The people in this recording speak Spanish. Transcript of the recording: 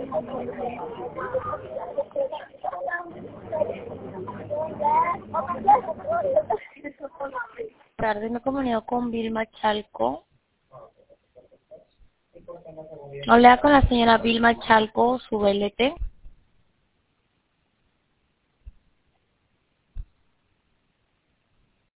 Tarde me comunico con Vilma Chalco. Hola con la señora Vilma Chalco, su VLT.